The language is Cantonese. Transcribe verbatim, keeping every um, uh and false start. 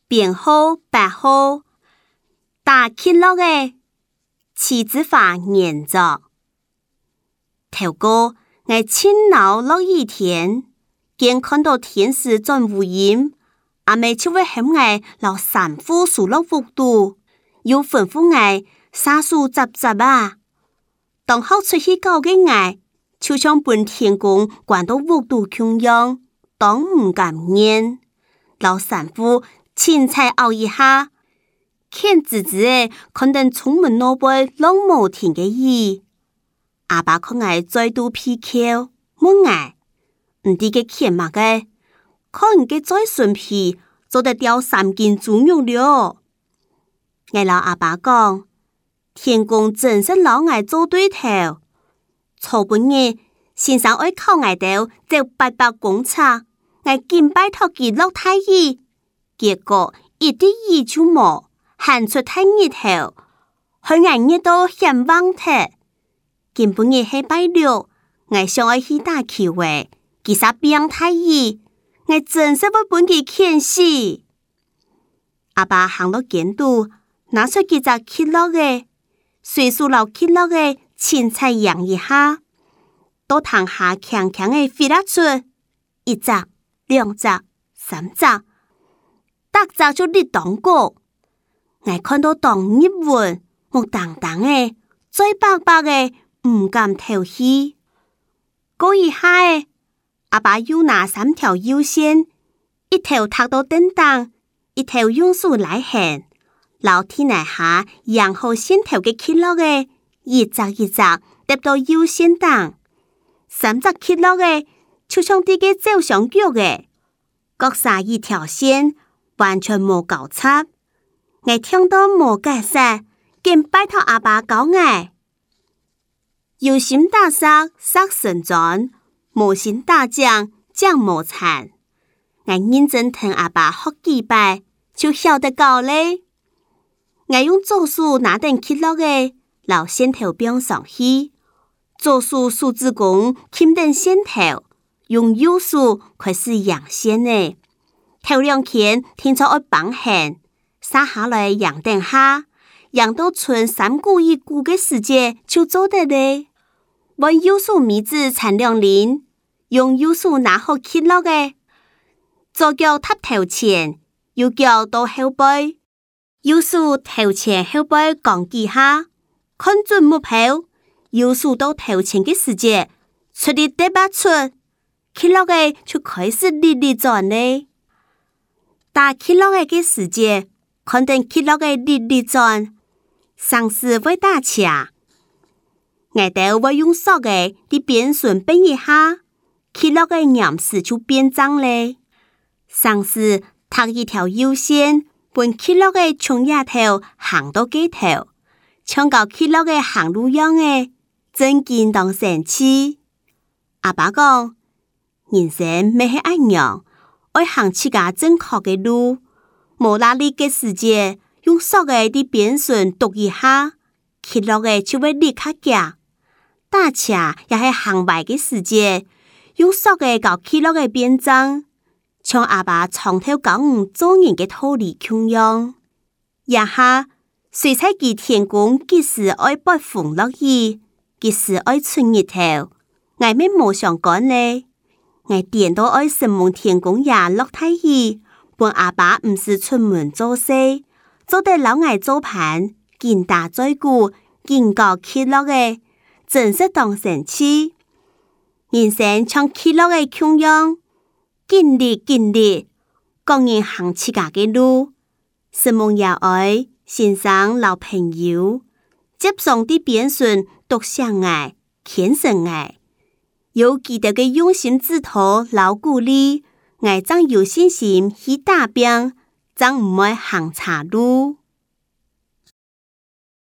编號八號，打起落嘅七字化研作。頭個我親腦落雨天，見看到天時轉烏陰，阿妹就會喊我落山夫數落幅度，又吩咐我沙樹雜雜啊。當好出去搞嘅我，就像本天公關到幅度窮樣，當唔敢念。老山夫輕踩拗一下，看直直誒，看到出門那邊浪無停嘅雨。阿爸看我再度皮口，問我唔知嘅看乜嘅，看唔嘅再順皮，就得掉三斤豬肉了。我老阿爸講，天公真是老愛做對頭，初半日先生愛靠我到做八百公尺。我見拜託佢落太雨，結果一啲雨就冇，喊出太熱頭，去我熱到險忘脫。根本日係拜六，我想愛去打球誒，其實變太雨，我真是會本佢欠死。阿爸行到間度，拿出幾隻起落嘅，隨數落起落嘅，輕踩揚一下，到堂下強強嘅飛得出一隻。兩隻、三隻，搭隻就立當過。我看到當一碗木當當嘅，最白白嘅，唔敢投氣。過一下誒，阿爸又拿三條腰線，一條踏到燈當，一條用手來牽。老天奶下養好線頭嘅起落嘅，一隻一隻搭到腰線當，三隻起落嘅。就像啲嘅走上腳嘅，各撒一條線，完全冇搞錯。我聽到冇解釋，竟拜託阿爸教我。有心打沙，沙神轉；無心打漿，漿無殘。我認真聽阿爸學幾拜，就曉得教咧。我用左手拿定起落嘅，留線頭邊上去；左手手指公牽定線頭。用右手開始揚線呢，頭兩天聽咗我綁線，撒下來揚定下，揚到存三股一股嘅時間就做得咧。我右手米子纏兩輪，用右手拿好起落嘅，左腳踏頭前，右腳到後背，右手頭前後背降幾下，看準目標，右手到頭前嘅時間出力得把出。起落嘅就開始力力轉呢，打起落嘅嘅時間，看定起落嘅力力轉，上司會打車，我哋會用手嘅啲邊順變一下，起落嘅岩石就變髒咧。上司踏一條腰線，本起落嘅從野頭行到街頭，像個起落嘅行路樣嘅，真見當神氣。阿爸講。人生咪係一樣，愛行自家正確嘅路，無拉力嘅時節，用手嘅啲邊順讀一下，起落嘅就會立刻夾。打車也係行壞嘅時節，用手嘅搞起落嘅邊髒，像阿爸從頭教我做人嘅道理窮樣。一下，水彩記天公幾時愛撥風落雨，幾時愛春日頭，我咪冇想講呢。我點到愛神夢天公也落太雨，本阿爸唔是出門做事，做得老愛做盤，見大在股，見高起落嘅，真是當神氣。人生像起落嘅窮樣，盡力盡力，各人行自家嘅路。神夢也愛先生老朋友，接送啲邊順獨相愛，虔誠愛。有記得嘅用心指導老鼓勵，我將有信心去打拼，將唔會行岔路。